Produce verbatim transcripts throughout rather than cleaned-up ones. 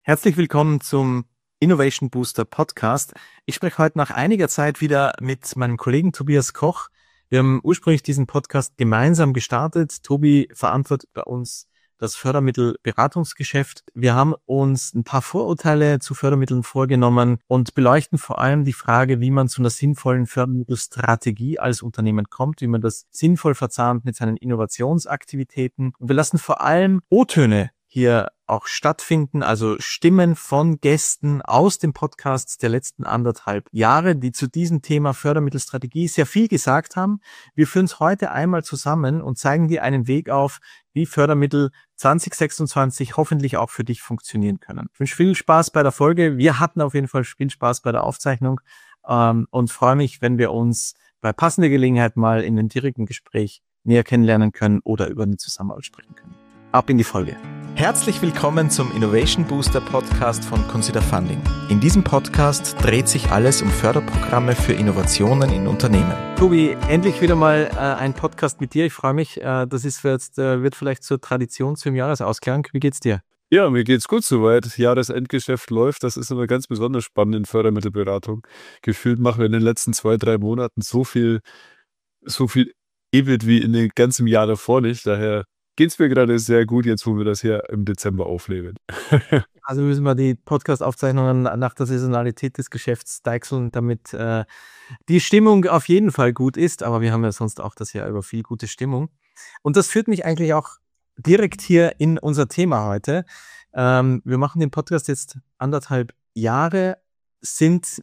Herzlich willkommen zum Innovation Booster Podcast. Ich spreche heute nach einiger Zeit wieder mit meinem Kollegen Tobias Koch. Wir haben ursprünglich diesen Podcast gemeinsam gestartet. Tobi verantwortet bei uns das Fördermittelberatungsgeschäft. Wir haben uns ein paar Vorurteile zu Fördermitteln vorgenommen und beleuchten vor allem die Frage, wie man zu einer sinnvollen Fördermittelstrategie als Unternehmen kommt, wie man das sinnvoll verzahnt mit seinen Innovationsaktivitäten. Und wir lassen vor allem O-Töne hier auch stattfinden, also Stimmen von Gästen aus den Podcasts der letzten anderthalb Jahre, die zu diesem Thema Fördermittelstrategie sehr viel gesagt haben. Wir führen es heute einmal zusammen und zeigen dir einen Weg auf, wie Fördermittel zwanzig sechsundzwanzig hoffentlich auch für dich funktionieren können. Ich wünsche viel Spaß bei der Folge. Wir hatten auf jeden Fall viel Spaß bei der Aufzeichnung ähm, und freue mich, wenn wir uns bei passender Gelegenheit mal in einem direkten Gespräch näher kennenlernen können oder über eine Zusammenarbeit sprechen können. Ab in die Folge. Herzlich willkommen zum Innovation Booster Podcast von Consider Funding. In diesem Podcast dreht sich alles um Förderprogramme für Innovationen in Unternehmen. Tobi, endlich wieder mal äh, ein Podcast mit dir. Ich freue mich. Äh, das ist jetzt, äh, wird vielleicht zur Tradition zum Jahresausklang. Wie geht's dir? Ja, mir geht's gut soweit. Jahresendgeschäft läuft. Das ist immer ganz besonders spannend in Fördermittelberatung. Gefühlt machen wir in den letzten zwei, drei Monaten so viel, so viel E B I T wie in dem ganzen Jahr davor nicht. Daher geht's mir gerade sehr gut, jetzt wo wir das hier im Dezember aufnehmen. Also müssen wir die Podcast-Aufzeichnungen nach der Saisonalität des Geschäfts deichseln, damit äh, die Stimmung auf jeden Fall gut ist. Aber wir haben ja sonst auch das Jahr über viel gute Stimmung. Und das führt mich eigentlich auch direkt hier in unser Thema heute. Ähm, wir machen den Podcast jetzt anderthalb Jahre, sind,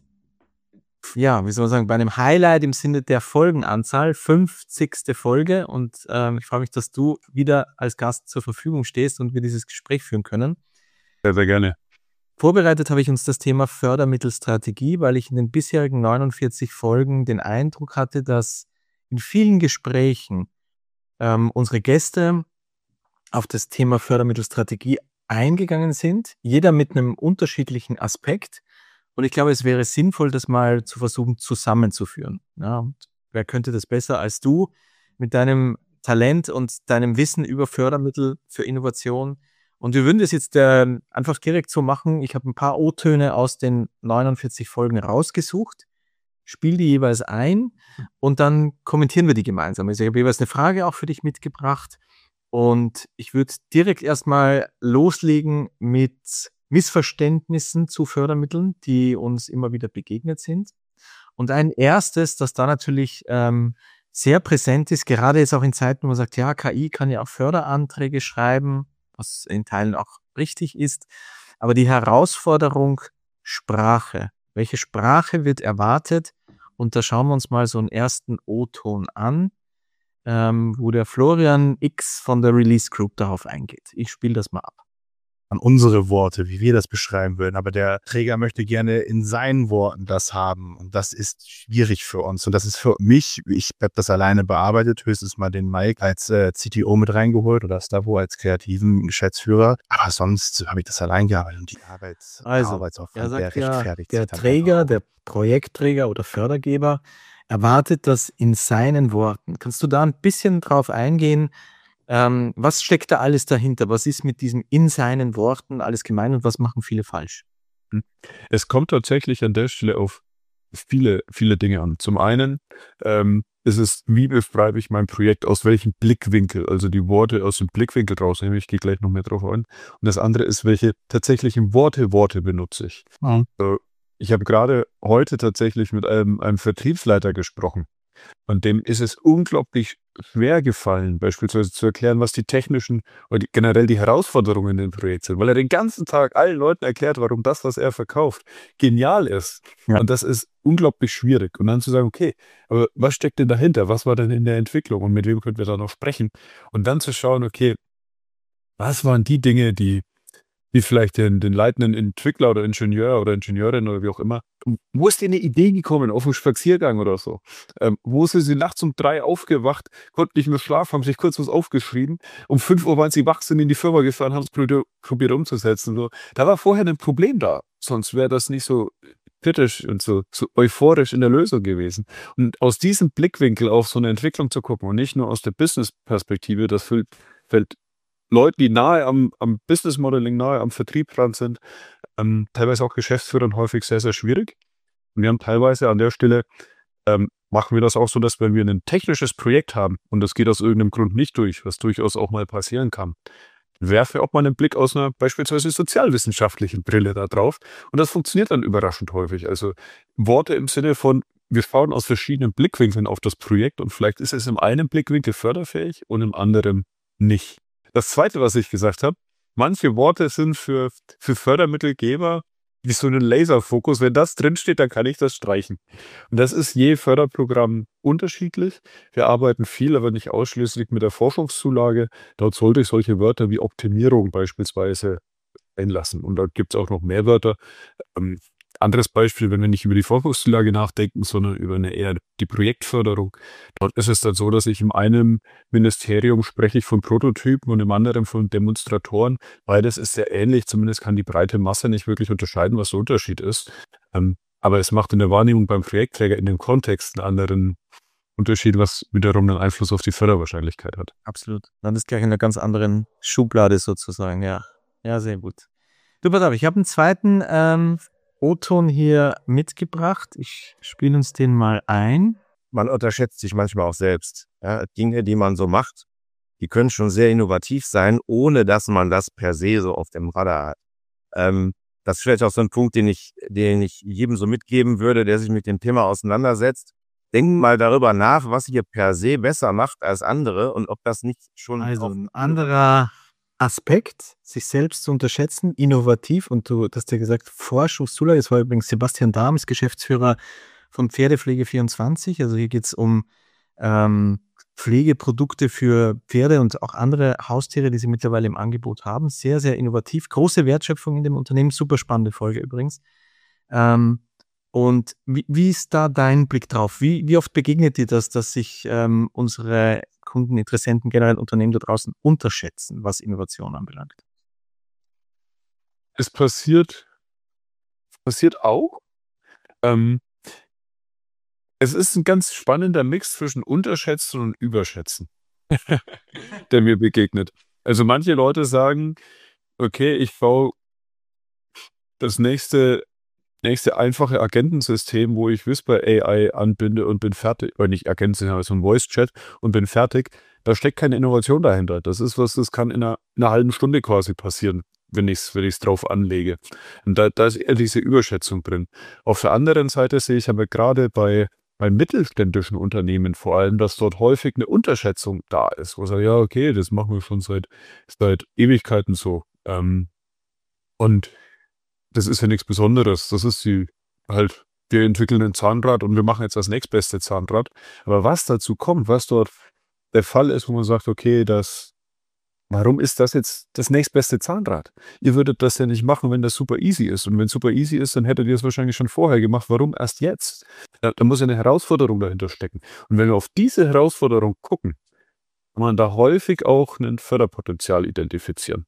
ja, wie soll man sagen, bei einem Highlight im Sinne der Folgenanzahl, fünfzigste Folge. Und ähm, ich freue mich, dass du wieder als Gast zur Verfügung stehst und wir dieses Gespräch führen können. Sehr, sehr gerne. Vorbereitet habe ich uns das Thema Fördermittelstrategie, weil ich in den bisherigen neunundvierzig Folgen den Eindruck hatte, dass in vielen Gesprächen ähm, unsere Gäste auf das Thema Fördermittelstrategie eingegangen sind, jeder mit einem unterschiedlichen Aspekt. Und ich glaube, es wäre sinnvoll, das mal zu versuchen zusammenzuführen. Ja, und wer könnte das besser als du mit deinem Talent und deinem Wissen über Fördermittel für Innovation? Und wir würden das jetzt äh, einfach direkt so machen. Ich habe ein paar O-Töne aus den neunundvierzig Folgen rausgesucht, spiele die jeweils ein und dann kommentieren wir die gemeinsam. Also ich habe jeweils eine Frage auch für dich mitgebracht und ich würde direkt erstmal loslegen mit Missverständnissen zu Fördermitteln, die uns immer wieder begegnet sind. Und ein erstes, das da natürlich ähm, sehr präsent ist, gerade jetzt auch in Zeiten, wo man sagt, ja, K I kann ja auch Förderanträge schreiben, was in Teilen auch richtig ist. Aber die Herausforderung Sprache. Welche Sprache wird erwartet? Und da schauen wir uns mal so einen ersten O-Ton an, ähm, wo der Florian X von der Release Group darauf eingeht. Ich spiele das mal ab. An unsere Worte, wie wir das beschreiben würden. Aber der Träger möchte gerne in seinen Worten das haben. Und das ist schwierig für uns. Und das ist für mich, ich habe das alleine bearbeitet, höchstens mal den Mike als äh, C T O mit reingeholt oder Stavo als kreativen Geschäftsführer. Aber sonst habe ich das allein gearbeitet und die Arbeit, Also, Arbeitsaufwand, er sagt der ja, rechtfertigt der sich dann Träger, auch. der Projektträger oder Fördergeber erwartet das in seinen Worten. Kannst du da ein bisschen drauf eingehen? Ähm, was steckt da alles dahinter? Was ist mit diesem in seinen Worten alles gemeint und was machen viele falsch? Es kommt tatsächlich an der Stelle auf viele, viele Dinge an. Zum einen ähm, ist es, wie beschreibe ich mein Projekt, aus welchem Blickwinkel, also die Worte aus dem Blickwinkel rausnehmen, ich gehe gleich noch mehr drauf ein. Und das andere ist, welche tatsächlichen Worte, Worte benutze ich. Mhm. So, ich habe gerade heute tatsächlich mit einem, einem Vertriebsleiter gesprochen. Und dem ist es unglaublich schwer gefallen, beispielsweise zu erklären, was die technischen oder die, generell die Herausforderungen in dem Projekt sind, weil er den ganzen Tag allen Leuten erklärt, warum das, was er verkauft, genial ist. Ja. Und das ist unglaublich schwierig. Und dann zu sagen, okay, aber was steckt denn dahinter? Was war denn in der Entwicklung und mit wem können wir da noch sprechen? Und dann zu schauen, okay, was waren die Dinge, die wie vielleicht den, den leitenden Entwickler oder Ingenieur oder Ingenieurin oder wie auch immer. Wo ist dir eine Idee gekommen, auf einem Spaziergang oder so? Ähm, wo sind sie nachts um drei aufgewacht, konnten nicht mehr schlafen, haben sich kurz was aufgeschrieben. Um fünf Uhr waren sie wach, sind in die Firma gefahren, haben es probiert, probiert umzusetzen. So. Da war vorher ein Problem da. Sonst wäre das nicht so kritisch und so, so euphorisch in der Lösung gewesen. Und aus diesem Blickwinkel auf so eine Entwicklung zu gucken und nicht nur aus der Business-Perspektive, das fällt, fällt Leuten, die nahe am, am Business Modeling, nahe am Vertrieb dran sind, ähm, teilweise auch Geschäftsführern häufig sehr, sehr schwierig. Und wir haben teilweise an der Stelle, ähm, machen wir das auch so, dass wenn wir ein technisches Projekt haben und das geht aus irgendeinem Grund nicht durch, was durchaus auch mal passieren kann, werfe auch mal einen Blick aus einer beispielsweise sozialwissenschaftlichen Brille da drauf. Und das funktioniert dann überraschend häufig. Also Worte im Sinne von, wir schauen aus verschiedenen Blickwinkeln auf das Projekt und vielleicht ist es im einen Blickwinkel förderfähig und im anderen nicht. Das Zweite, was ich gesagt habe, manche Worte sind für, für Fördermittelgeber wie so einen Laserfokus. Wenn das drinsteht, dann kann ich das streichen. Und das ist je Förderprogramm unterschiedlich. Wir arbeiten viel, aber nicht ausschließlich mit der Forschungszulage. Dort sollte ich solche Wörter wie Optimierung beispielsweise einlassen. Und da gibt es auch noch mehr Wörter. Ähm, anderes Beispiel, wenn wir nicht über die Forschungszulage nachdenken, sondern über eine eher die Projektförderung. Dort ist es dann so, dass ich in einem Ministerium spreche ich von Prototypen und im anderen von Demonstratoren. Beides ist sehr ähnlich, zumindest kann die breite Masse nicht wirklich unterscheiden, was der Unterschied ist. Ähm, aber es macht in der Wahrnehmung beim Projektträger in dem Kontext einen anderen Unterschied, was wiederum einen Einfluss auf die Förderwahrscheinlichkeit hat. Absolut. Dann ist gleich in einer ganz anderen Schublade sozusagen, ja. Ja, sehr gut. Du, pass auf, ich habe einen zweiten ähm, O-Ton hier mitgebracht. Ich spiele uns den mal ein. Man unterschätzt sich manchmal auch selbst. Ja, Dinge, die man so macht, die können schon sehr innovativ sein, ohne dass man das per se so auf dem Radar hat. Ähm, das ist vielleicht auch so ein Punkt, den ich, den ich jedem so mitgeben würde, der sich mit dem Thema auseinandersetzt. Denkt mal darüber nach, was ihr per se besser macht als andere und ob das nicht schon... Also ein anderer Aspekt, sich selbst zu unterschätzen, innovativ, und du hast ja gesagt, Forschungszulage. Das war übrigens Sebastian Dahm, ist Geschäftsführer von Pferdepflege vierundzwanzig. Also hier geht es um ähm, Pflegeprodukte für Pferde und auch andere Haustiere, die sie mittlerweile im Angebot haben. Sehr, sehr innovativ. Große Wertschöpfung in dem Unternehmen. Super spannende Folge übrigens. Ähm, und wie, wie ist da dein Blick drauf? Wie, wie oft begegnet dir das, dass sich ähm, unsere Kunden, Interessenten, generell Unternehmen da draußen unterschätzen, was Innovation anbelangt? Es passiert, passiert auch. Ähm, es ist ein ganz spannender Mix zwischen Unterschätzen und Überschätzen, der mir begegnet. Also manche Leute sagen, okay, ich baue das nächste, nächste einfache Agentensystem, wo ich Whisper A I anbinde und bin fertig, oder nicht Agentensystem, aber so ein Voice-Chat und bin fertig. Da steckt keine Innovation dahinter. Das ist was, das kann in einer, in einer halben Stunde quasi passieren, wenn ich es wenn ich's drauf anlege. Und da, da ist eher diese Überschätzung drin. Auf der anderen Seite sehe ich aber gerade bei, bei mittelständischen Unternehmen vor allem, dass dort häufig eine Unterschätzung da ist. Wo ich sage, ja, okay, das machen wir schon seit, seit Ewigkeiten so. Ähm, und das ist ja nichts Besonderes. Das ist die halt, wir entwickeln ein Zahnrad und wir machen jetzt das nächstbeste Zahnrad. Aber was dazu kommt, was dort der Fall ist, wo man sagt, okay, das, warum ist das jetzt das nächstbeste Zahnrad? Ihr würdet das ja nicht machen, wenn das super easy ist. Und wenn es super easy ist, dann hättet ihr es wahrscheinlich schon vorher gemacht. Warum erst jetzt? Da, da muss ja eine Herausforderung dahinter stecken. Und wenn wir auf diese Herausforderung gucken, kann man da häufig auch ein Förderpotenzial identifizieren.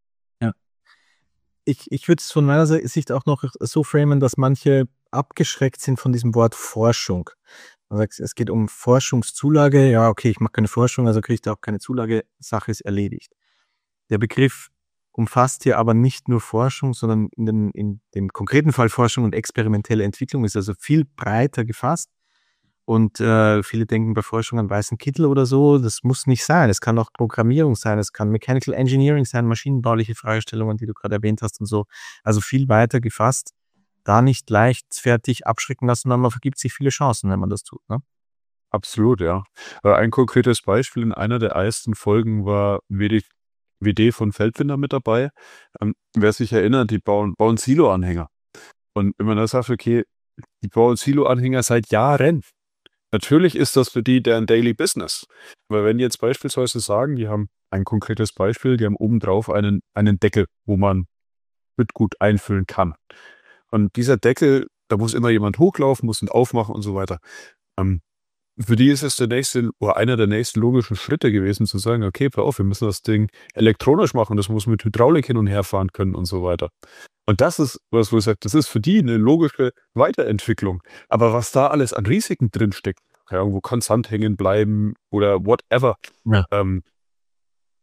Ich, ich würde es von meiner Sicht auch noch so framen, dass manche abgeschreckt sind von diesem Wort Forschung. Man sagt, es geht um Forschungszulage. Ja, okay, ich mache keine Forschung, also kriege ich da auch keine Zulage. Sache ist erledigt. Der Begriff umfasst hier aber nicht nur Forschung, sondern in, den, in dem konkreten Fall Forschung und experimentelle Entwicklung ist also viel breiter gefasst. Und äh, viele denken bei Forschung an weißen Kittel oder so. Das muss nicht sein. Es kann auch Programmierung sein, es kann Mechanical Engineering sein, maschinenbauliche Fragestellungen, die du gerade erwähnt hast und so. Also viel weiter gefasst. Da nicht leichtfertig abschrecken lassen, sondern man vergibt sich viele Chancen, wenn man das tut. Ne? Absolut, ja. Ein konkretes Beispiel in einer der ersten Folgen war W D von Feldwinder mit dabei. Ähm, wer sich erinnert, die bauen, bauen Silo-Anhänger. Und wenn man da sagt, okay, die bauen Silo-Anhänger seit Jahren. Natürlich ist das für die deren Daily Business. Aber wenn die jetzt beispielsweise sagen, die haben ein konkretes Beispiel, die haben obendrauf einen, einen Deckel, wo man mit gut einfüllen kann. Und dieser Deckel, da muss immer jemand hochlaufen, muss ihn aufmachen und so weiter. Ähm, für die ist es der nächste oder einer der nächsten logischen Schritte gewesen, zu sagen, okay, pass auf, wir müssen das Ding elektronisch machen, das muss mit Hydraulik hin und her fahren können und so weiter. Und das ist, was wo ich sage, das ist für die eine logische Weiterentwicklung. Aber was da alles an Risiken drinsteckt, ja, irgendwo kann Sand hängen bleiben oder whatever, Ja. ähm,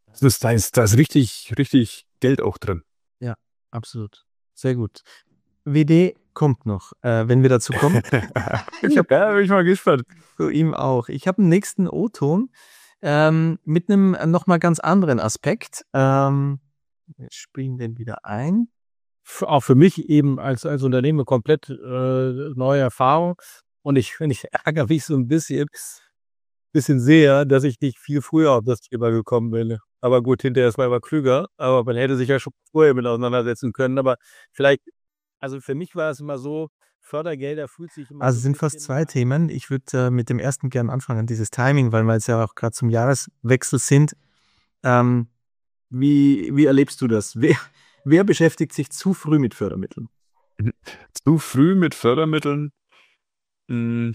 Das ist, da, ist, da ist richtig, richtig Geld auch drin. Ja, absolut. Sehr gut. W D kommt noch, äh, wenn wir dazu kommen. ich hab, ja, bin ich mal gespannt. Zu ihm auch. Ich habe einen nächsten O-Ton ähm, mit einem nochmal ganz anderen Aspekt. Ähm, wir spielen den wieder ein. F- Auch für mich eben als, als Unternehmen komplett äh, neue Erfahrung. Und ich, ich ärgere mich so ein bisschen, bisschen sehr, dass ich nicht viel früher auf das Thema gekommen bin. Aber gut, hinterher ist man immer klüger. Aber man hätte sich ja schon vorher mit auseinandersetzen können. Aber vielleicht, also für mich war es immer so, Fördergelder fühlt sich immer Also so es ein sind fast bisschen zwei an. Themen. Ich würde äh, mit dem ersten gern anfangen, dieses Timing, weil wir jetzt ja auch gerade zum Jahreswechsel sind. Ähm, wie, wie erlebst du das? Wer, wer beschäftigt sich zu früh mit Fördermitteln? Zu früh mit Fördermitteln, mh,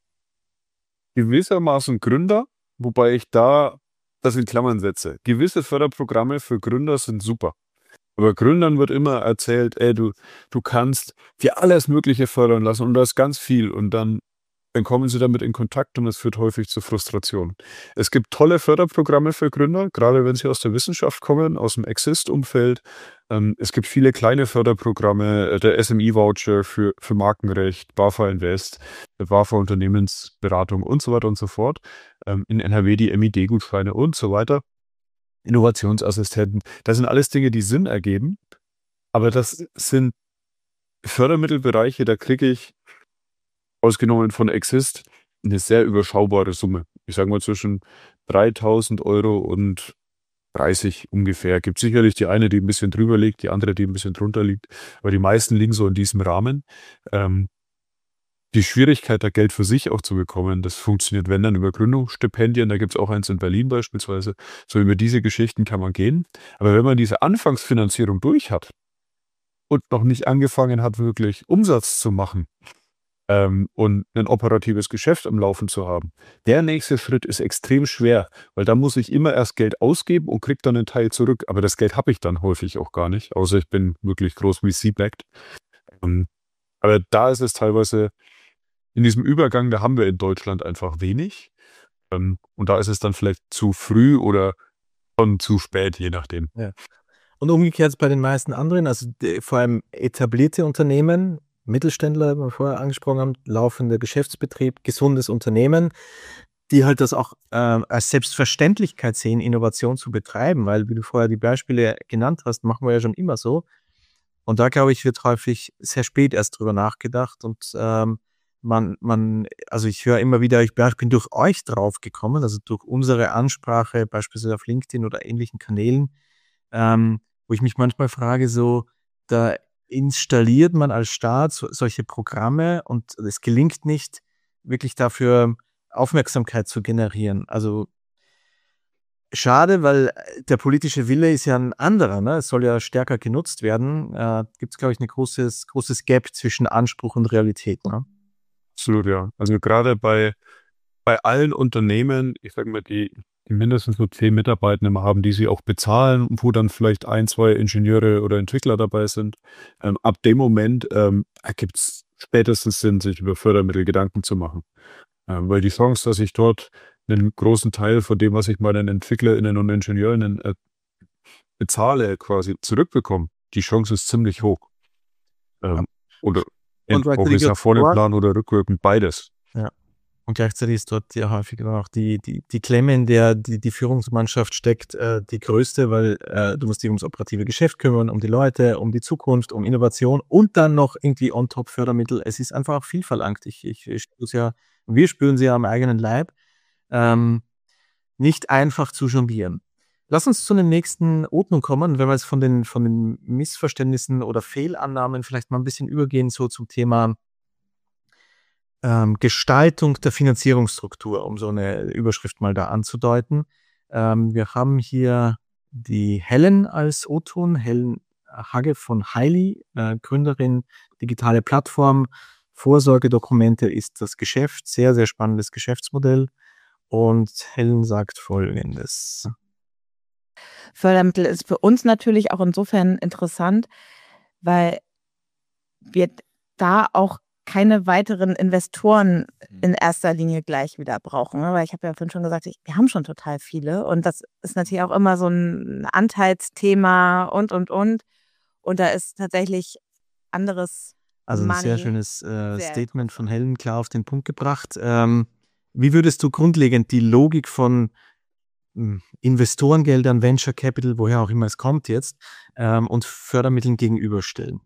gewissermaßen Gründer, wobei ich da das in Klammern setze. Gewisse Förderprogramme für Gründer sind super. Aber Gründern wird immer erzählt, ey, du, du kannst dir alles Mögliche fördern lassen und da ist ganz viel und dann, dann kommen sie damit in Kontakt und es führt häufig zu Frustration. Es gibt tolle Förderprogramme für Gründer, gerade wenn sie aus der Wissenschaft kommen, aus dem Exist-Umfeld. Ähm, es gibt viele kleine Förderprogramme, äh, der S M I-Voucher für, für Markenrecht, BAFA Invest, der BAFA Unternehmensberatung und so weiter und so fort. Ähm, in N R W die M I D-Gutscheine und so weiter. Innovationsassistenten. Das sind alles Dinge, die Sinn ergeben. Aber das sind Fördermittelbereiche, da kriege ich, ausgenommen von Exist, eine sehr überschaubare Summe. Ich sage mal zwischen dreitausend Euro und dreißig ungefähr. Gibt sicherlich die eine, die ein bisschen drüber liegt, die andere, die ein bisschen drunter liegt. Aber die meisten liegen so in diesem Rahmen. Ähm, die Schwierigkeit, da Geld für sich auch zu bekommen, das funktioniert, wenn dann über Gründungsstipendien. Da gibt es auch eins in Berlin beispielsweise. So über diese Geschichten kann man gehen. Aber wenn man diese Anfangsfinanzierung durch hat und noch nicht angefangen hat, wirklich Umsatz zu machen ähm, und ein operatives Geschäft am Laufen zu haben, der nächste Schritt ist extrem schwer, weil da muss ich immer erst Geld ausgeben und kriege dann einen Teil zurück. Aber das Geld habe ich dann häufig auch gar nicht, außer ich bin wirklich groß V C-backed. Ähm, aber da ist es teilweise in diesem Übergang, da haben wir in Deutschland einfach wenig. Ähm, und da ist es dann vielleicht zu früh oder schon zu spät, je nachdem. Ja. Und umgekehrt bei den meisten anderen, also die, vor allem etablierte Unternehmen, Mittelständler, wie wir vorher angesprochen haben, laufender Geschäftsbetrieb, gesundes Unternehmen, die halt das auch äh, als Selbstverständlichkeit sehen, Innovation zu betreiben, weil, wie du vorher die Beispiele genannt hast, machen wir ja schon immer so. Und da, glaube ich, wird häufig sehr spät erst drüber nachgedacht und ähm, man, man, also ich höre immer wieder, ich bin, ich bin durch euch drauf gekommen, also durch unsere Ansprache, beispielsweise auf LinkedIn oder ähnlichen Kanälen, ähm, wo ich mich manchmal frage, so, da installiert man als Staat so, solche Programme und es gelingt nicht, wirklich dafür Aufmerksamkeit zu generieren. Also schade, weil der politische Wille ist ja ein anderer, ne? Es soll ja stärker genutzt werden. Äh, gibt es, glaube ich, ein großes, großes Gap zwischen Anspruch und Realität, ne? Absolut, ja. Also gerade bei, bei allen Unternehmen, ich sage mal, die, die mindestens so zehn Mitarbeitende haben, die sie auch bezahlen, wo dann vielleicht ein, zwei Ingenieure oder Entwickler dabei sind. Ähm, ab dem Moment ähm, ergibt es spätestens Sinn, sich über Fördermittel Gedanken zu machen. Ähm, weil die Chance, dass ich dort einen großen Teil von dem, was ich meinen EntwicklerInnen und IngenieurInnen äh, bezahle, quasi zurückbekomme, die Chance ist ziemlich hoch. Ähm, oder Und ob gleichzeitig ich nach vorne dort- plan oder rückwirkend, beides. Und gleichzeitig ist dort ja häufig auch die, die, die Klemme, in der die, die Führungsmannschaft steckt, äh, die größte, weil äh, du musst dich ums operative Geschäft kümmern, um die Leute, um die Zukunft, um Innovation und dann noch irgendwie on top Fördermittel. Es ist einfach auch viel verlangt. Ich, ich, ich spüre es ja, wir spüren sie ja am eigenen Leib. Ähm, nicht einfach zu jonglieren. Lass uns zu den nächsten O-Ton kommen, wenn wir jetzt von den, von den Missverständnissen oder Fehlannahmen vielleicht mal ein bisschen übergehen, so zum Thema ähm, Gestaltung der Finanzierungsstruktur, um so eine Überschrift mal da anzudeuten. Ähm, wir haben hier die Helen als O-Ton, Helen Hagge von Highly, äh, Gründerin, digitale Plattform, Vorsorgedokumente ist das Geschäft, sehr, sehr spannendes Geschäftsmodell. Und Helen sagt Folgendes. Fördermittel ist für uns natürlich auch insofern interessant, weil wir da auch keine weiteren Investoren in erster Linie gleich wieder brauchen. Ne? Weil ich habe ja vorhin schon gesagt, ich, wir haben schon total viele. Und das ist natürlich auch immer so ein Anteilsthema und, und, und. Und da ist tatsächlich anderes Also ein Money sehr schönes äh, sehr Statement von Helen, klar auf den Punkt gebracht. Ähm, wie würdest du grundlegend die Logik von mh, Investorengeldern, Venture Capital, woher auch immer es kommt jetzt, ähm, und Fördermitteln gegenüberstellen?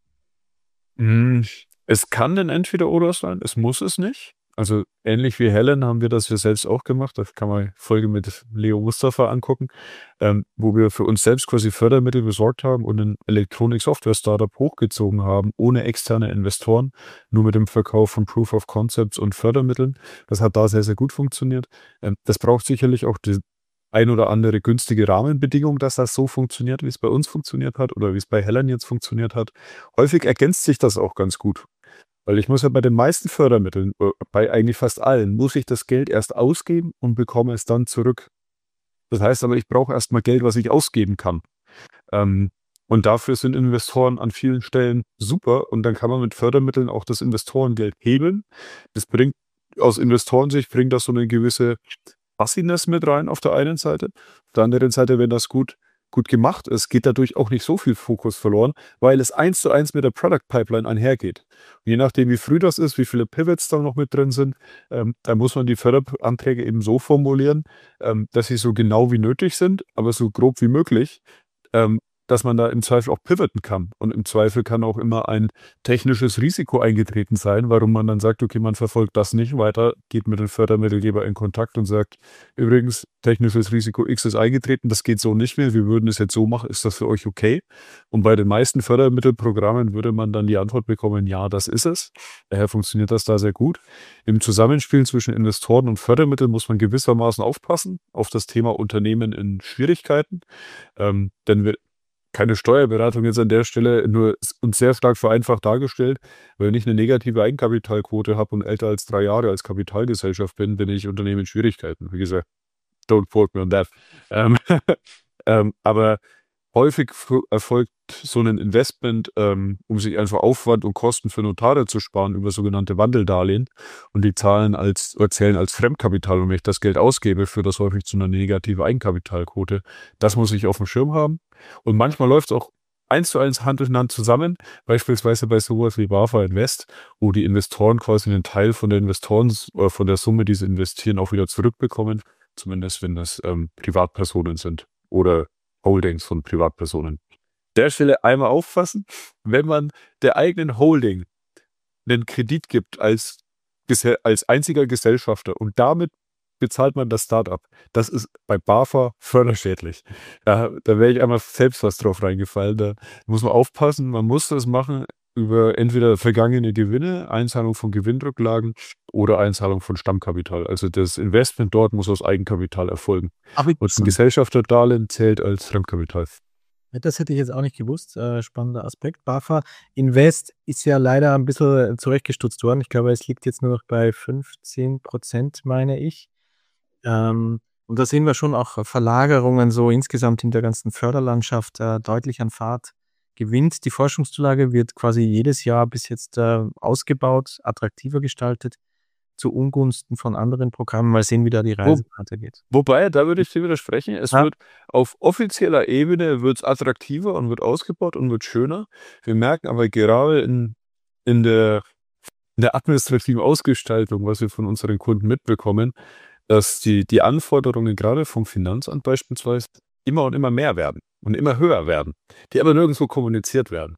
Mm, Es kann denn entweder oder sein, es muss es nicht. Also ähnlich wie Helen haben wir das ja selbst auch gemacht. Da kann man Folge mit Leo Mustafa angucken, ähm, wo wir für uns selbst quasi Fördermittel besorgt haben und ein Elektronik-Software-Startup hochgezogen haben, ohne externe Investoren, nur mit dem Verkauf von Proof of Concepts und Fördermitteln. Das hat da sehr, sehr gut funktioniert. Ähm, das braucht sicherlich auch die ein oder andere günstige Rahmenbedingung, dass das so funktioniert, wie es bei uns funktioniert hat oder wie es bei Helen jetzt funktioniert hat. Häufig ergänzt sich das auch ganz gut. Weil ich muss ja bei den meisten Fördermitteln, äh, bei eigentlich fast allen, muss ich das Geld erst ausgeben und bekomme es dann zurück. Das heißt aber, ich brauche erstmal Geld, was ich ausgeben kann. Ähm, und dafür sind Investoren an vielen Stellen super. Und dann kann man mit Fördermitteln auch das Investorengeld hebeln. Das bringt, aus Investorensicht bringt das so eine gewisse Fussiness mit rein auf der einen Seite. Auf der anderen Seite, wenn das gut, gut gemacht ist, geht dadurch auch nicht so viel Fokus verloren, weil es eins zu eins mit der Product Pipeline einhergeht. Und je nachdem, wie früh das ist, wie viele Pivots da noch mit drin sind, ähm, da muss man die Förderanträge eben so formulieren, ähm, dass sie so genau wie nötig sind, aber so grob wie möglich, ähm, dass man da im Zweifel auch pivoten kann. Und im Zweifel kann auch immer ein technisches Risiko eingetreten sein, warum man dann sagt, okay, man verfolgt das nicht weiter, geht mit dem Fördermittelgeber in Kontakt und sagt, übrigens, technisches Risiko X ist eingetreten, das geht so nicht mehr, wir würden es jetzt so machen, ist das für euch okay? Und bei den meisten Fördermittelprogrammen würde man dann die Antwort bekommen, ja, das ist es. Daher funktioniert das da sehr gut. Im Zusammenspiel zwischen Investoren und Fördermitteln muss man gewissermaßen aufpassen auf das Thema Unternehmen in Schwierigkeiten, ähm, denn wir keine Steuerberatung jetzt an der Stelle, nur uns sehr stark vereinfacht dargestellt. Wenn ich eine negative Eigenkapitalquote habe und älter als drei Jahre als Kapitalgesellschaft bin, bin ich Unternehmen in Schwierigkeiten. Wie gesagt, don't quote me on that. Ähm, ähm, aber häufig f- erfolgt so ein Investment, ähm, um sich einfach Aufwand und Kosten für Notare zu sparen, über sogenannte Wandeldarlehen. Und die zahlen als, oder zählen als Fremdkapital. Und wenn ich das Geld ausgebe, führt das häufig zu einer negativen Eigenkapitalquote. Das muss ich auf dem Schirm haben. Und manchmal läuft es auch eins zu eins Hand in Hand zusammen, beispielsweise bei sowas wie BAFA Invest, wo die Investoren quasi einen Teil von der Investoren oder von der Summe, die sie investieren, auch wieder zurückbekommen. Zumindest wenn das ähm, Privatpersonen sind oder Holdings von Privatpersonen. An der Stelle einmal auffassen, wenn man der eigenen Holding einen Kredit gibt als, Gese- als einziger Gesellschafter und damit bezahlt man das Startup. Das ist bei BAFA förderschädlich. Da, da wäre ich einmal selbst was drauf reingefallen. Da muss man aufpassen, man muss das machen über entweder vergangene Gewinne, Einzahlung von Gewinnrücklagen oder Einzahlung von Stammkapital. Also das Investment dort muss aus Eigenkapital erfolgen. Aber Und ein Gesellschafterdarlehen zählt als Fremdkapital. das hätte ich jetzt auch nicht gewusst. Äh, spannender Aspekt. BAFA Invest ist ja leider ein bisschen zurechtgestutzt worden. Ich glaube, es liegt jetzt nur noch bei fünfzehn Prozent, meine ich. Ähm, und da sehen wir schon auch Verlagerungen so insgesamt in der ganzen Förderlandschaft äh, deutlich an Fahrt gewinnt. Die Forschungszulage wird quasi jedes Jahr bis jetzt äh, ausgebaut, attraktiver gestaltet, zu Ungunsten von anderen Programmen. Mal sehen, wie da die Reise weitergeht. Wobei, da würde ich dir widersprechen. Es Ja. wird auf offizieller Ebene wird's attraktiver und wird ausgebaut und wird schöner. Wir merken aber gerade in, in, der, in der administrativen Ausgestaltung, was wir von unseren Kunden mitbekommen, dass die, die Anforderungen gerade vom Finanzamt beispielsweise immer und immer mehr werden und immer höher werden, die aber nirgendwo kommuniziert werden.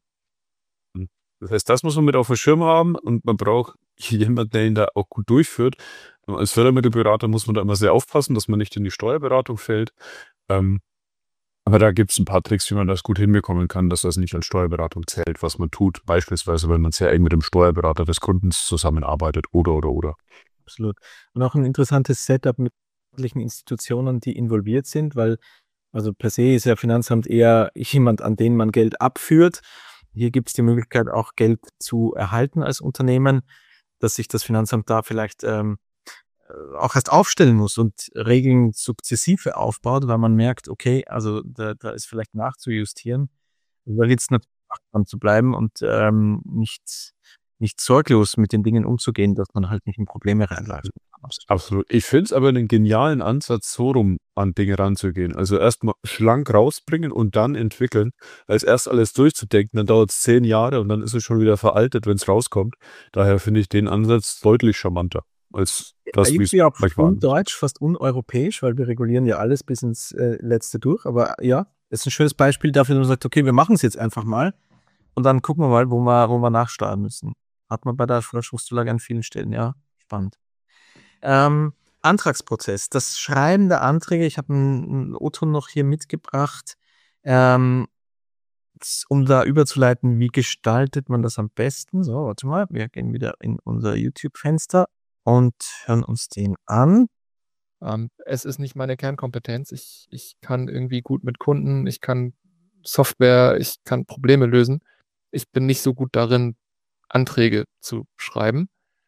Das heißt, das muss man mit auf dem Schirm haben und man braucht jemanden, der ihn da auch gut durchführt. Als Fördermittelberater muss man da immer sehr aufpassen, dass man nicht in die Steuerberatung fällt. Ähm, aber da gibt es ein paar Tricks, wie man das gut hinbekommen kann, dass das nicht als Steuerberatung zählt, was man tut. Beispielsweise, wenn man sehr eng mit dem Steuerberater des Kundens zusammenarbeitet oder, oder, oder. Absolut. Und auch ein interessantes Setup mit staatlichen Institutionen, die involviert sind, weil also per se ist ja Finanzamt eher jemand, an den man Geld abführt. Hier gibt es die Möglichkeit, auch Geld zu erhalten als Unternehmen, dass sich das Finanzamt da vielleicht ähm, äh, auch erst aufstellen muss und Regeln sukzessive aufbaut, weil man merkt, okay, also da, da ist vielleicht nachzujustieren. Da gilt es natürlich achtsam zu bleiben und ähm, nicht, nicht sorglos mit den Dingen umzugehen, dass man halt nicht in Probleme reinläuft. Absolut. Ich finde es aber einen genialen Ansatz, so rum an Dinge ranzugehen. Also erstmal schlank rausbringen und dann entwickeln. Als erst alles durchzudenken, dann dauert es zehn Jahre und dann ist es schon wieder veraltet, wenn es rauskommt. Daher finde ich den Ansatz deutlich charmanter als das, wie es Irgendwie auch manchmal an- undeutsch, fast uneuropäisch, weil wir regulieren ja alles bis ins äh, Letzte durch. Aber ja, ist ein schönes Beispiel dafür, dass man sagt, okay, wir machen es jetzt einfach mal und dann gucken wir mal, wo wir, wo wir nachsteuern müssen. Hat man bei der Forschungszulage an vielen Stellen, ja, spannend. Ähm, Antragsprozess, das Schreiben der Anträge, ich habe einen O-Ton noch hier mitgebracht, ähm, z- um da überzuleiten, wie gestaltet man das am besten. So, warte mal, wir gehen wieder in unser YouTube-Fenster und hören uns den an. Ähm, es ist nicht meine Kernkompetenz. Ich, ich kann irgendwie gut mit Kunden, ich kann Software, ich kann Probleme lösen. Ich bin nicht so gut darin, Anträge zu schreiben.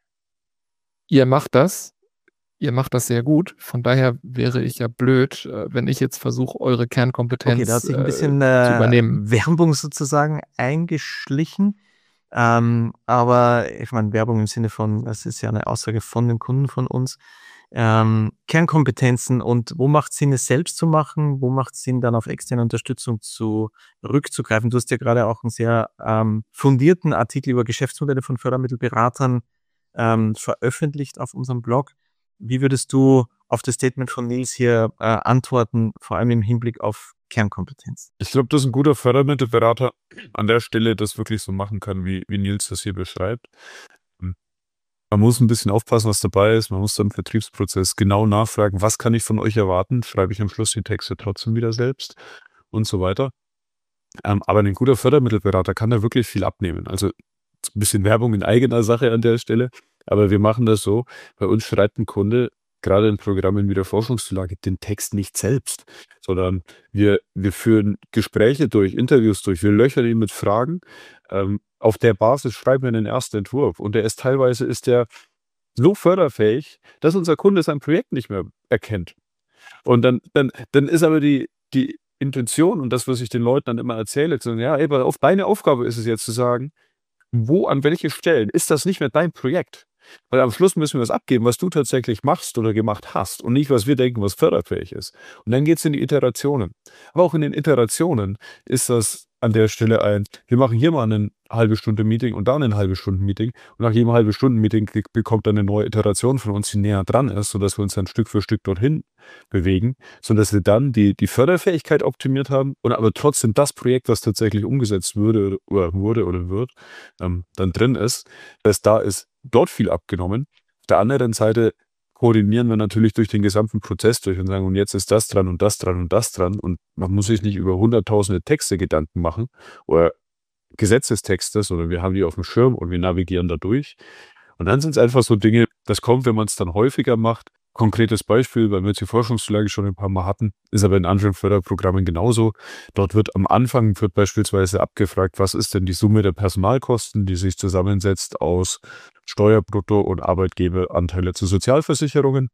Ihr macht das. Ihr macht das sehr gut. Von daher wäre ich ja blöd, äh, wenn ich jetzt versuche, eure Kernkompetenz Okay, da hat sich ein äh, bisschen zu äh, übernehmen. Werbung sozusagen eingeschlichen. Ähm, aber ich meine, Werbung im Sinne von, das ist ja eine Aussage von den Kunden von uns. Ähm, Kernkompetenzen und wo macht es Sinn, es selbst zu machen? Wo macht es Sinn, dann auf externe Unterstützung zurückzugreifen? Du hast ja gerade auch einen sehr ähm, fundierten Artikel über Geschäftsmodelle von Fördermittelberatern ähm, veröffentlicht auf unserem Blog. Wie würdest du auf das Statement von Nils hier äh, antworten, vor allem im Hinblick auf Kernkompetenz? Ich glaube, dass ein guter Fördermittelberater an der Stelle das wirklich so machen kann, wie, wie Nils das hier beschreibt. Ähm, Man muss ein bisschen aufpassen, was dabei ist. Man muss dann im Vertriebsprozess genau nachfragen, was kann ich von euch erwarten? Schreibe ich am Schluss die Texte trotzdem wieder selbst und so weiter. Ähm, aber ein guter Fördermittelberater kann da wirklich viel abnehmen. Also ein bisschen Werbung in eigener Sache an der Stelle. Aber wir machen das so, bei uns schreibt ein Kunde, gerade in Programmen wie der Forschungszulage, den Text nicht selbst, sondern wir, wir führen Gespräche durch, Interviews durch, wir löchern ihn mit Fragen. Ähm, auf der Basis schreiben wir einen ersten Entwurf. Und der ist teilweise ist der so förderfähig, dass unser Kunde sein Projekt nicht mehr erkennt. Und dann, dann, dann ist aber die, die Intention und das, was ich den Leuten dann immer erzähle, zu sagen, ja, ey, auf deine Aufgabe ist es jetzt zu sagen, wo, an welche Stellen ist das nicht mehr dein Projekt? Weil am Schluss müssen wir was abgeben, was du tatsächlich machst oder gemacht hast und nicht, was wir denken, was förderfähig ist. Und dann geht es in die Iterationen. Aber auch in den Iterationen ist das an der Stelle ein, wir machen hier mal eine halbe Stunde Meeting und dann eine halbe Stunde Meeting und nach jedem halbe Stunden Meeting krieg- bekommt dann eine neue Iteration von uns, die näher dran ist, sodass wir uns dann Stück für Stück dorthin bewegen, sodass wir dann die, die Förderfähigkeit optimiert haben und aber trotzdem das Projekt, was tatsächlich umgesetzt würde oder wurde oder wird, ähm, dann drin ist, dass da ist dort viel abgenommen. Auf der anderen Seite koordinieren wir natürlich durch den gesamten Prozess durch und sagen, und jetzt ist das dran und das dran und das dran und man muss sich nicht über hunderttausende Texte Gedanken machen oder Gesetzestexte, sondern wir haben die auf dem Schirm und wir navigieren da durch. Und dann sind es einfach so Dinge, das kommt, wenn man es dann häufiger macht. Konkretes Beispiel, weil wir jetzt die Forschungszulage schon ein paar Mal hatten, ist aber in anderen Förderprogrammen genauso. Dort wird am Anfang wird beispielsweise abgefragt, was ist denn die Summe der Personalkosten, die sich zusammensetzt aus Steuerbrutto und Arbeitgeberanteile zu Sozialversicherungen.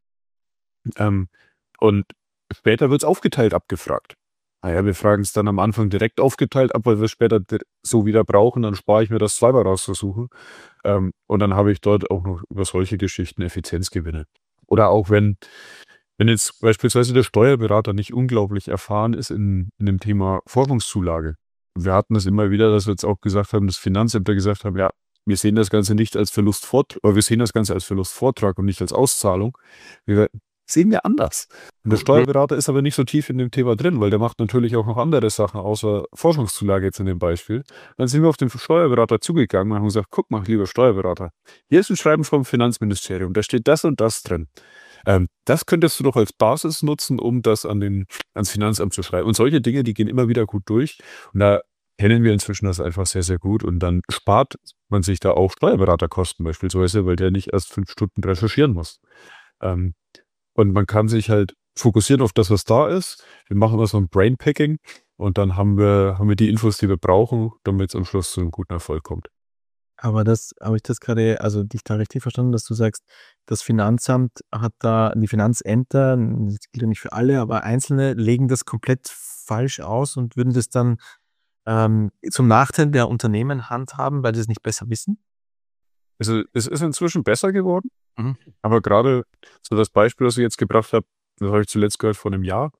Ähm, und später wird es aufgeteilt abgefragt. Naja, wir fragen es dann am Anfang direkt aufgeteilt ab, weil wir es später di- so wieder brauchen, dann spare ich mir das zweimal rauszusuchen. Ähm, und dann habe ich dort auch noch über solche Geschichten Effizienzgewinne. Oder auch wenn, wenn jetzt beispielsweise der Steuerberater nicht unglaublich erfahren ist in, in dem Thema Forschungszulage. Wir hatten das immer wieder, dass wir jetzt auch gesagt haben, dass Finanzämter gesagt haben, ja, wir sehen das Ganze nicht als Verlustvortrag, oder wir sehen das Ganze als Verlustvortrag und nicht als Auszahlung. Wir sehen wir anders. Und der Steuerberater ist aber nicht so tief in dem Thema drin, weil der macht natürlich auch noch andere Sachen, außer Forschungszulage jetzt in dem Beispiel. Dann sind wir auf den Steuerberater zugegangen und haben gesagt, guck mal, lieber Steuerberater, hier ist ein Schreiben vom Finanzministerium, da steht das und das drin. Ähm, das könntest du doch als Basis nutzen, um das an den, ans Finanzamt zu schreiben. Und solche Dinge, die gehen immer wieder gut durch. Und da kennen wir inzwischen das einfach sehr, sehr gut. Und dann spart man sich da auch Steuerberaterkosten beispielsweise, weil der nicht erst fünf Stunden recherchieren muss. Ähm, und man kann sich halt fokussieren auf das, was da ist. Wir machen immer so ein Brainpacking und dann haben wir, haben wir die Infos, die wir brauchen, damit es am Schluss zu einem guten Erfolg kommt. Aber das, habe ich das gerade, also dich da richtig verstanden, dass du sagst, das Finanzamt hat da, die Finanzämter, das gilt ja nicht für alle, aber Einzelne legen das komplett falsch aus und würden das dann ähm, zum Nachteil der Unternehmen handhaben, weil sie es nicht besser wissen? Also es ist inzwischen besser geworden, Mhm. aber gerade so das Beispiel, das ich jetzt gebracht habe, das habe ich zuletzt gehört vor einem Jahr.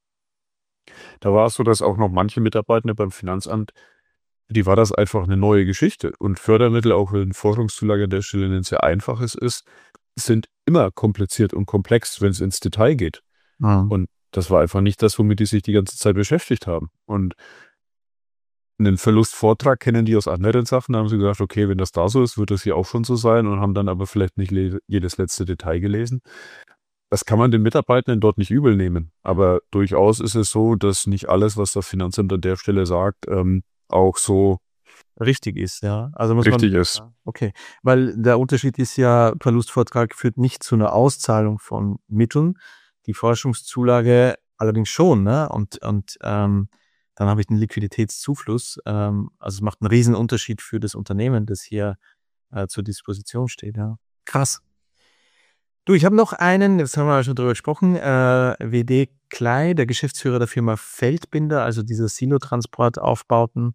Da war es so, dass auch noch manche Mitarbeitende beim Finanzamt, für die war das einfach eine neue Geschichte. Und Fördermittel, auch wenn Forderungszulage an der Stelle ein sehr einfaches ist, sind immer kompliziert und komplex, wenn es ins Detail geht. Mhm. Und das war einfach nicht das, womit die sich die ganze Zeit beschäftigt haben. Und einen Verlustvortrag kennen die aus anderen Sachen. Da haben sie gedacht, okay, wenn das da so ist, wird das hier auch schon so sein, und haben dann aber vielleicht nicht le- jedes letzte Detail gelesen. Das kann man den Mitarbeitenden dort nicht übel nehmen. Aber durchaus ist es so, dass nicht alles, was das Finanzamt an der Stelle sagt, ähm, auch so Richtig ist, ja. Also muss richtig man, ist. ja, okay. Weil der Unterschied ist ja, Verlustvortrag führt nicht zu einer Auszahlung von Mitteln. Die Forschungszulage allerdings schon, ne? Und, und ähm, dann habe ich einen Liquiditätszufluss. Ähm, also es macht einen riesen Unterschied für das Unternehmen, das hier äh, zur Disposition steht, ja. Krass. Du, ich habe noch einen, das haben wir schon drüber gesprochen, äh, W D Klei, der Geschäftsführer der Firma Feldbinder, also diese Silotransportaufbauten,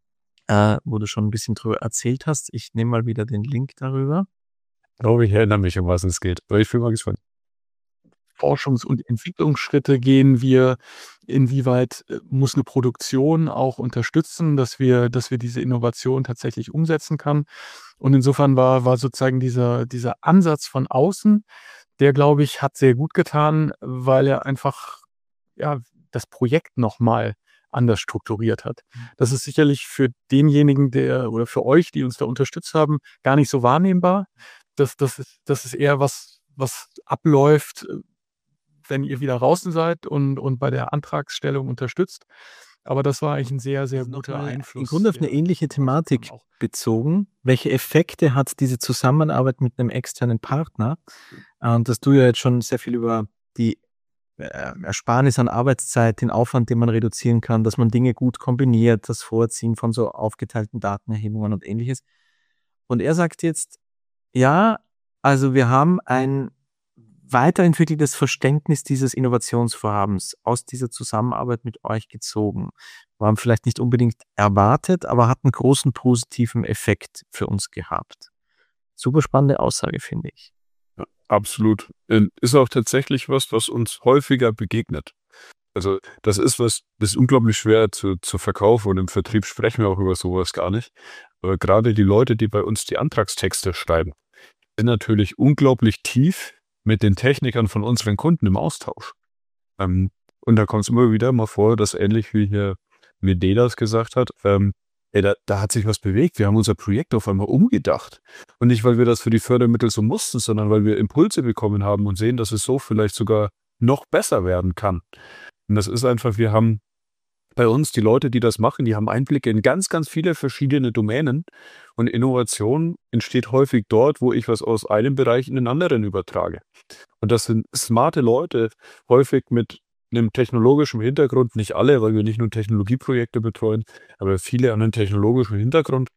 äh, wo du schon ein bisschen drüber erzählt hast. Ich nehme mal wieder den Link darüber. Ich glaube, ich erinnere mich, um was es geht. Aber ich bin mal gespannt. Forschungs- und Entwicklungsschritte gehen wir, inwieweit äh, muss eine Produktion auch unterstützen, dass wir, dass wir diese Innovation tatsächlich umsetzen kann. Und insofern war, war sozusagen dieser, dieser Ansatz von außen, der, glaube ich, hat sehr gut getan, weil er einfach ja, das Projekt nochmal anders strukturiert hat. Das ist sicherlich für denjenigen, der oder für euch, die uns da unterstützt haben, gar nicht so wahrnehmbar. Das, das, ist, das ist eher was, was abläuft, wenn ihr wieder draußen seid und, und bei der Antragsstellung unterstützt. Aber das war eigentlich ein sehr, sehr Also guter nochmal Einfluss. im Grunde auf eine der- ähnliche Thematik auch bezogen. Welche Effekte hat diese Zusammenarbeit mit einem externen Partner? Äh, Und dass du ja jetzt schon sehr viel über die äh, Ersparnis an Arbeitszeit, den Aufwand, den man reduzieren kann, dass man Dinge gut kombiniert, das Vorziehen von so aufgeteilten Datenerhebungen und ähnliches. Und er sagt jetzt, ja, also wir haben ein weiterentwickeltes Verständnis dieses Innovationsvorhabens aus dieser Zusammenarbeit mit euch gezogen. Wir haben vielleicht nicht unbedingt erwartet, aber hat einen großen positiven Effekt für uns gehabt. Super spannende Aussage, finde ich. Absolut. Ähm, Ist auch tatsächlich was, was uns häufiger begegnet. Also das ist was, das ist unglaublich schwer zu, zu verkaufen, und im Vertrieb sprechen wir auch über sowas gar nicht. Aber gerade die Leute, die bei uns die Antragstexte schreiben, sind natürlich unglaublich tief mit den Technikern von unseren Kunden im Austausch. Ähm, und da kommt es immer wieder mal vor, dass ähnlich wie hier Mede das gesagt hat, ähm, ey, da, da hat sich was bewegt. Wir haben unser Projekt auf einmal umgedacht. Und nicht, weil wir das für die Fördermittel so mussten, sondern weil wir Impulse bekommen haben und sehen, dass es so vielleicht sogar noch besser werden kann. Und das ist einfach, wir haben bei uns die Leute, die das machen, die haben Einblicke in ganz, ganz viele verschiedene Domänen. Und Innovation entsteht häufig dort, wo ich was aus einem Bereich in den anderen übertrage. Und das sind smarte Leute, häufig mit einem technologischen Hintergrund, nicht alle, weil wir nicht nur Technologieprojekte betreuen, aber viele an einem technologischen Hintergrund.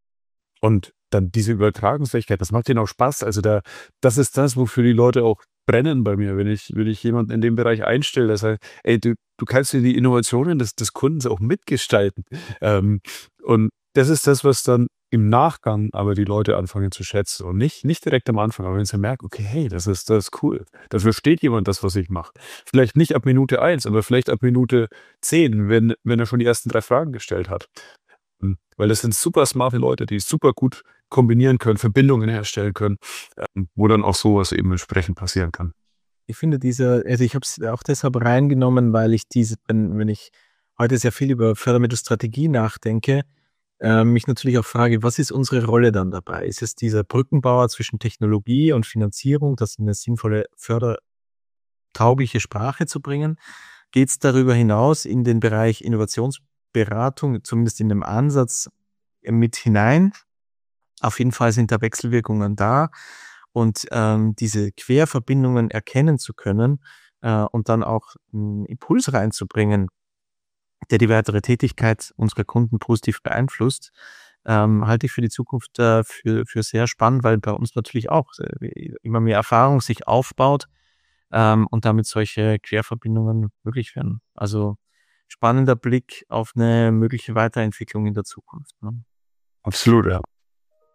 Und dann diese Übertragungsfähigkeit, das macht denen auch Spaß. Also da, das ist das, wofür die Leute auch brennen bei mir, wenn ich, wenn ich jemanden in dem Bereich einstelle, der sagt, ey, du, du kannst dir die Innovationen des, des Kundens auch mitgestalten. Ähm, und das ist das, was dann im Nachgang aber die Leute anfangen zu schätzen, und nicht, nicht direkt am Anfang, aber wenn sie merken, okay, hey, das ist, das ist cool. Da versteht jemand das, was ich mache. Vielleicht nicht ab Minute eins, aber vielleicht ab Minute zehn, wenn, wenn er schon die ersten drei Fragen gestellt hat. Weil das sind super smarte Leute, die super gut kombinieren können, Verbindungen herstellen können, ähm, wo dann auch sowas eben entsprechend passieren kann. Ich finde diese, also ich habe es auch deshalb reingenommen, weil ich diese, wenn, wenn ich heute sehr viel über Fördermittelstrategie nachdenke, äh, mich natürlich auch frage, was ist unsere Rolle dann dabei? Ist es dieser Brückenbauer zwischen Technologie und Finanzierung, das in eine sinnvolle, fördertaugliche Sprache zu bringen? Geht es darüber hinaus in den Bereich Innovationsberatung, zumindest in dem Ansatz, mit hinein? Auf jeden Fall sind da Wechselwirkungen da. Und ähm, diese Querverbindungen erkennen zu können äh, und dann auch einen Impuls reinzubringen, der die weitere Tätigkeit unserer Kunden positiv beeinflusst, ähm, halte ich für die Zukunft äh, für, für sehr spannend, weil bei uns natürlich auch äh, immer mehr Erfahrung sich aufbaut ähm, und damit solche Querverbindungen möglich werden. Also spannender Blick auf eine mögliche Weiterentwicklung in der Zukunft. Ne? Absolut, ja.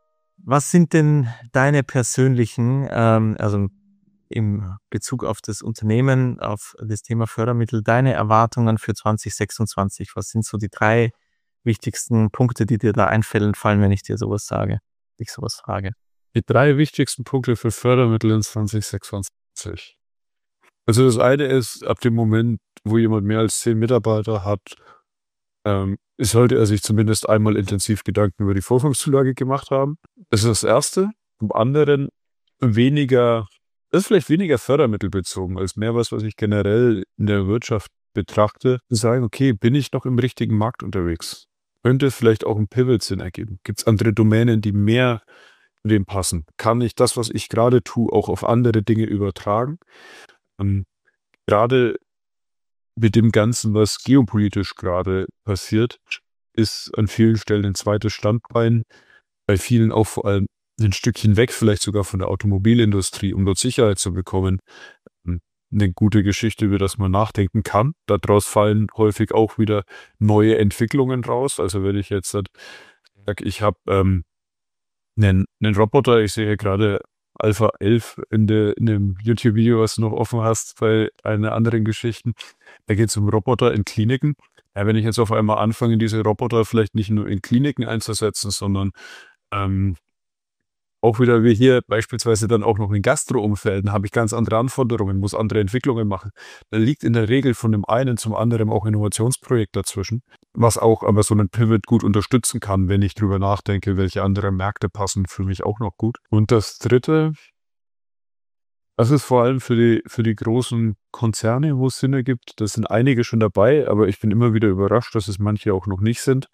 was sind denn deine persönlichen, ähm, also im Bezug auf das Unternehmen, auf das Thema Fördermittel, deine Erwartungen für zwanzig sechsundzwanzig? Was sind so die drei wichtigsten Punkte, die dir da einfallen, fallen, wenn ich dir sowas sage, ich sowas frage? Die drei wichtigsten Punkte für Fördermittel in zwanzig sechsundzwanzig. Also das eine ist, ab dem Moment, wo jemand mehr als zehn Mitarbeiter hat, ähm, sollte er sich zumindest einmal intensiv Gedanken über die Vorfangszulage gemacht haben. Das ist das Erste. Zum anderen weniger, das ist vielleicht weniger fördermittelbezogen, als mehr was, was ich generell in der Wirtschaft betrachte. Zu sagen, okay, bin ich noch im richtigen Markt unterwegs? Könnte vielleicht auch ein Pivot Sinn ergeben? Gibt es andere Domänen, die mehr zu dem passen? Kann ich das, was ich gerade tue, auch auf andere Dinge übertragen? Ähm, gerade mit dem Ganzen, was geopolitisch gerade passiert, ist an vielen Stellen ein zweites Standbein, bei vielen auch vor allem ein Stückchen weg, vielleicht sogar von der Automobilindustrie, um dort Sicherheit zu bekommen. Eine gute Geschichte, über das man nachdenken kann. Daraus fallen häufig auch wieder neue Entwicklungen raus. Also wenn ich jetzt sage, ich habe ähm, einen, einen Roboter, ich sehe gerade Alpha elf in, de, in dem YouTube-Video, was du noch offen hast, bei einer anderen Geschichten. Da geht es um Roboter in Kliniken. Ja, wenn ich jetzt auf einmal anfange, diese Roboter vielleicht nicht nur in Kliniken einzusetzen, sondern ähm, auch wieder wie hier beispielsweise dann auch noch in Gastro-Umfelden, habe ich ganz andere Anforderungen, muss andere Entwicklungen machen. Da liegt in der Regel von dem einen zum anderen auch Innovationsprojekt dazwischen, was auch aber so einen Pivot gut unterstützen kann, wenn ich drüber nachdenke, welche anderen Märkte passen für mich auch noch gut. Und das Dritte, das ist vor allem für die, für die großen Konzerne, wo es Sinn ergibt. Da sind einige schon dabei, aber ich bin immer wieder überrascht, dass es manche auch noch nicht sind.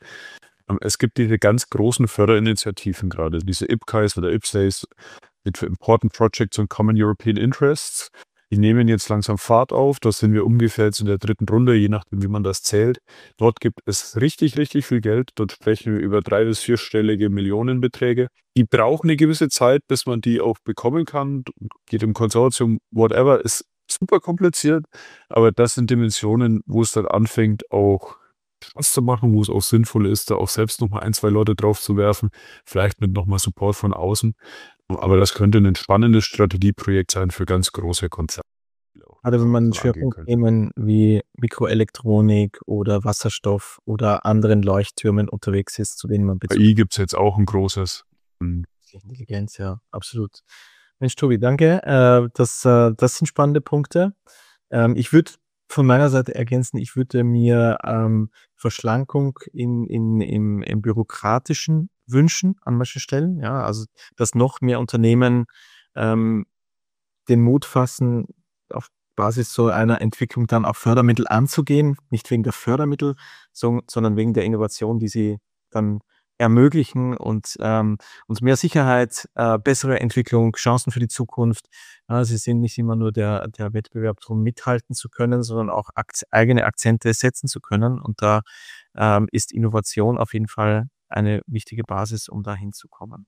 Es gibt diese ganz großen Förderinitiativen gerade, diese I P C Is oder I P S As, mit für Important Projects und Common European Interests. Die nehmen jetzt langsam Fahrt auf. Da sind wir ungefähr jetzt in der dritten Runde, je nachdem, wie man das zählt. Dort gibt es richtig, richtig viel Geld. Dort sprechen wir über drei- bis vierstellige Millionenbeträge. Die brauchen eine gewisse Zeit, bis man die auch bekommen kann. Geht im Konsortium, whatever, ist super kompliziert. Aber das sind Dimensionen, wo es dann anfängt, auch Spaß zu machen, wo es auch sinnvoll ist, da auch selbst nochmal ein, zwei Leute drauf zu werfen, vielleicht mit nochmal Support von außen. Aber das könnte ein spannendes Strategieprojekt sein für ganz große Konzerne. Gerade wenn man Schwerpunktthemen wie Mikroelektronik oder Wasserstoff oder anderen Leuchttürmen unterwegs ist, zu denen man Bezug K I gibt es jetzt auch ein großes. Intelligenz, ja, absolut. Mensch, Tobi, danke. Äh, das, äh, das sind spannende Punkte. Ähm, ich würde von meiner Seite ergänzen, ich würde mir ähm, Verschlankung in, in, im, im Bürokratischen wünschen an manchen Stellen. Ja, also dass noch mehr Unternehmen ähm, den Mut fassen, auf Basis so einer Entwicklung dann auch Fördermittel anzugehen, nicht wegen der Fördermittel, so, sondern wegen der Innovation, die sie dann ermöglichen und ähm, uns mehr Sicherheit, äh, bessere Entwicklung, Chancen für die Zukunft. Ja, sie sind nicht immer nur der, der Wettbewerb darum, mithalten zu können, sondern auch Ak- eigene Akzente setzen zu können. Und da ähm, ist Innovation auf jeden Fall eine wichtige Basis, um da hinzukommen.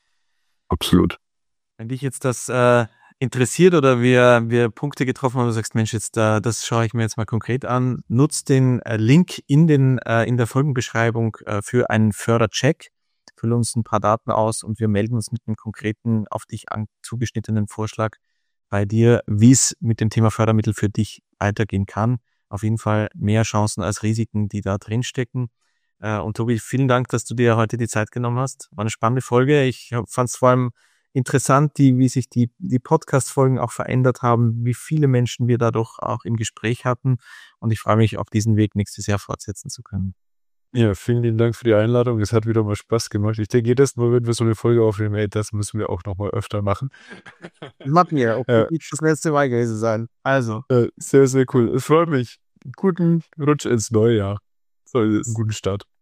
Absolut. Wenn dich jetzt das äh, interessiert oder wir, wir Punkte getroffen haben, du sagst, Mensch, jetzt äh, das schaue ich mir jetzt mal konkret an, nutzt den äh, Link in den äh, in der Folgenbeschreibung äh, für einen Fördercheck, fülle uns ein paar Daten aus und wir melden uns mit einem konkreten, auf dich an, zugeschnittenen Vorschlag bei dir, wie es mit dem Thema Fördermittel für dich weitergehen kann. Auf jeden Fall mehr Chancen als Risiken, die da drin stecken. Äh, und Tobi, vielen Dank, dass du dir heute die Zeit genommen hast. War eine spannende Folge. Ich fand es vor allem interessant, die, wie sich die, die Podcast-Folgen auch verändert haben, wie viele Menschen wir dadurch auch im Gespräch hatten. Und ich freue mich, auf diesen Weg nächstes Jahr fortsetzen zu können. Ja, vielen lieben Dank für die Einladung. Es hat wieder mal Spaß gemacht. Ich denke, jedes Mal, wenn wir so eine Folge aufnehmen, ey, das müssen wir auch noch mal öfter machen. Machen wir. Okay, Ja. das letzte Mal gewesen sein. Also. Äh, sehr, sehr cool. Es freut mich. Guten Rutsch ins neue Jahr. So, einen guten Start.